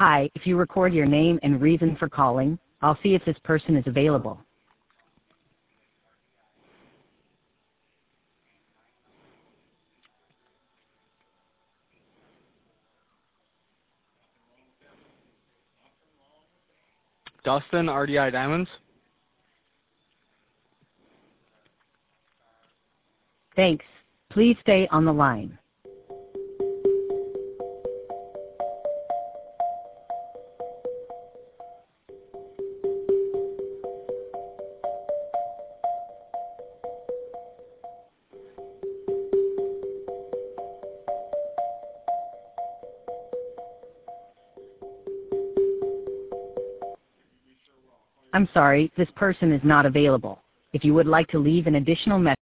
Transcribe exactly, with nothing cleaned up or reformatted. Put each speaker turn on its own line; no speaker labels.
Hi, if you record your name and reason for calling, I'll see if this person is available.
Dustin, R D I Diamonds.
Thanks. Please stay on the line. I'm sorry, this person is not available. If you would like to leave an additional message,